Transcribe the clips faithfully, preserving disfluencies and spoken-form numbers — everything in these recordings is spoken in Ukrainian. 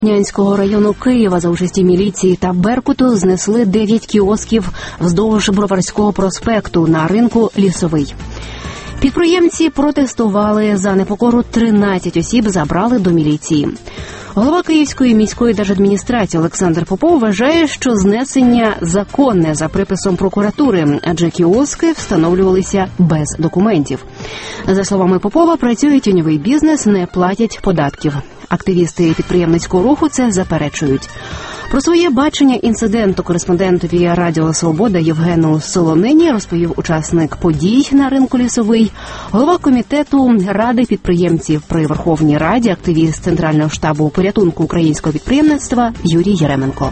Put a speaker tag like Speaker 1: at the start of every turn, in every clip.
Speaker 1: Нянського району Києва за участі міліції та Беркуту знесли дев'ять кіосків вздовж Броварського проспекту на ринку Лісовий. Підприємці протестували, за непокору тринадцять осіб забрали до міліції. Голова Київської міської держадміністрації Олександр Попов вважає, що знесення законне за приписом прокуратури, адже кіоски встановлювалися без документів. За словами Попова, працює тіньовий бізнес, не платять податків. Активісти підприємницького руху це заперечують. Про своє бачення інциденту кореспондентові Радіо Свобода Євгену Солонині розповів учасник подій на ринку Лісовий, голова комітету Ради підприємців при Верховній Раді, активіст Центрального штабу порятунку українського підприємництва Юрій Єременко.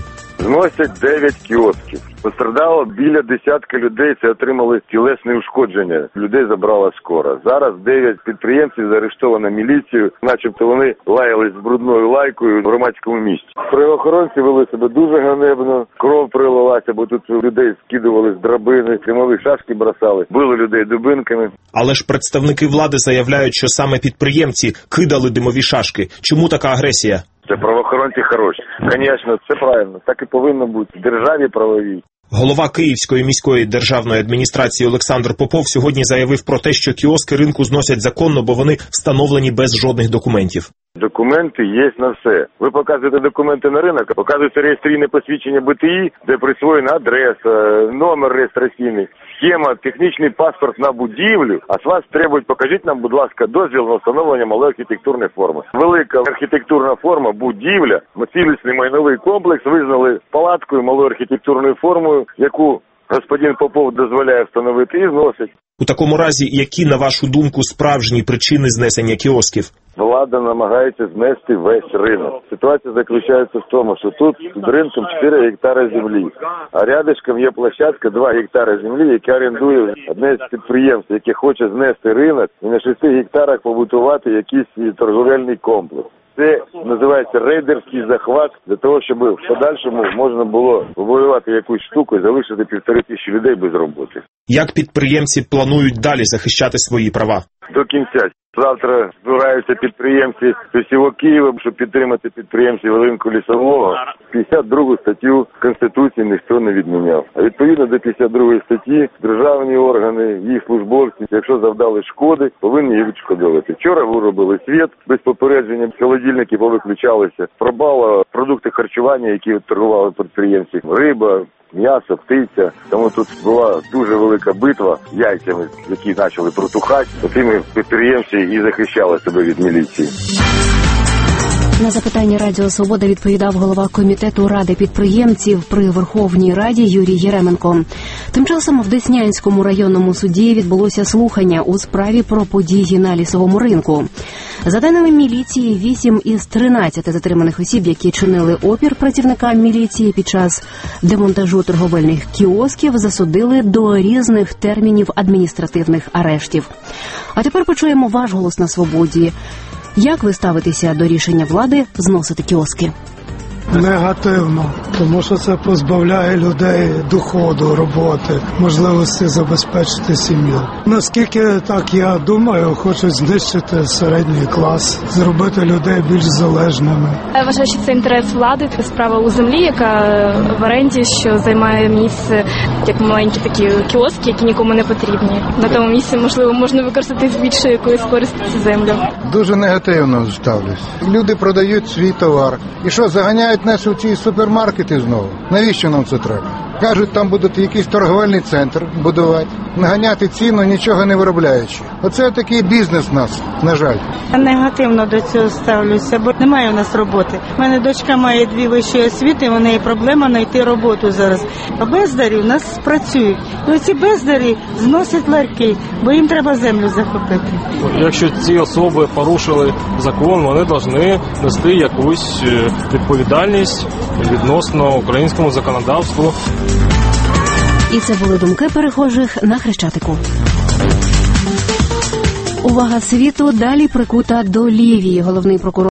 Speaker 2: Зносять дев'ять кіосків. Пострадало біля десятка людей, це отримали тілесні ушкодження. Людей забрала скора. Зараз дев'ять підприємців заарештовано міліцією, начебто вони лаялись з брудною лайкою в громадському місці. Правоохоронці вели себе дуже ганебно, кров прилилася, бо тут людей скидували з драбини, димові шашки бросали, били людей дубинками.
Speaker 3: Але ж представники влади заявляють, що саме підприємці кидали димові шашки. Чому така агресія?
Speaker 2: Це правоохоронці хороші. Звісно, це правильно. Так і повинно бути. В державі правовій.
Speaker 3: Голова Київської міської державної адміністрації Олександр Попов сьогодні заявив про те, що кіоски ринку зносять законно, бо вони встановлені без жодних документів.
Speaker 2: Документи є на все. Ви показуєте документи на ринок, показуєте реєстраційне посвідчення Б Т І, де присвоєна адреса, номер реєстраційний, схема, технічний паспорт на будівлю, а з вас требують, покажіть нам, будь ласка, дозвіл на встановлення малої архітектурної форми. Велика архітектурна форма, будівля, цілісний майновий комплекс визнали палаткою, малою архітектурною формою, яку господин Попов дозволяє встановити і зносить.
Speaker 3: У такому разі, які, на вашу думку, справжні причини знесення кіосків?
Speaker 2: Влада намагається знести весь ринок. Ситуація заключається в тому, що тут під ринком чотири гектари землі, а рядышком є площадка два гектари землі, яка орендує одне з підприємств, яке хоче знести ринок і на шести гектарах побудувати якийсь торговельний комплекс. Це називається рейдерський захват для того, щоб в подальшому можна було воювати якусь штуку і залишити півтори тисячі людей без роботи.
Speaker 3: Як підприємці планують далі захищати свої права?
Speaker 2: До кінця. Завтра збираються підприємці з усього Києва, щоб підтримати підприємців ринку Лісового. п'ятдесят другу статтю Конституції ніхто не відміняв. А відповідно до п'ятдесят другої статті державні органи, їх службовці, якщо завдали шкоди, повинні їх відшкодовувати. Вчора виробили світ, без попередження холодильники повиключалися. Пропало продукти харчування, які торгували підприємці. Риба, м'ясо, птиця. Тому тут була дуже велика битва яйцями, які почали протухати. Тими підприємці і захищали себе від міліції.
Speaker 1: На запитання Радіо Свобода відповідав голова комітету Ради підприємців при Верховній Раді Юрій Єременко. Тим часом в Деснянському районному суді відбулося слухання у справі про події на Лісовому ринку. За даними міліції, вісім із тринадцяти затриманих осіб, які чинили опір працівникам міліції під час демонтажу торговельних кіосків, засудили до різних термінів адміністративних арештів. А тепер почуємо ваш голос на свободі. Як ви ставитеся до рішення влади зносити кіоски?
Speaker 4: Негативно, тому що це позбавляє людей доходу, роботи, можливості забезпечити сім'ю. Наскільки так я думаю, хочуть знищити середній клас, зробити людей більш залежними.
Speaker 5: Я вважаю, що це інтерес влади, справа у землі, яка в оренді, що займає місце, як маленькі такі кіоски, які нікому не потрібні. На тому місці, можливо, можна використати з більшою якоюсь користю цю землю.
Speaker 6: Дуже негативно ставлюсь. Люди продають свій товар. І що, заганяють нас у ці супермаркети знову? Навіщо нам це треба? Кажуть, там будуть якийсь торговельний центр будувати, наганяти ціну, нічого не виробляючи. Оце такий бізнес у нас, на жаль.
Speaker 7: Я негативно до цього ставлюся, бо немає у нас роботи. У мене дочка має дві вищі освіти, у неї проблема знайти роботу зараз. А бездарі у нас працюють. І оці бездарі зносять ларьки, бо їм треба землю захопити.
Speaker 8: Якщо ці особи порушили закон, вони повинні нести якусь відповідальність відносно українському законодавству.
Speaker 1: І це були думки перехожих на Хрещатику. Увага світу далі прикута до Лівії. Головний прокурор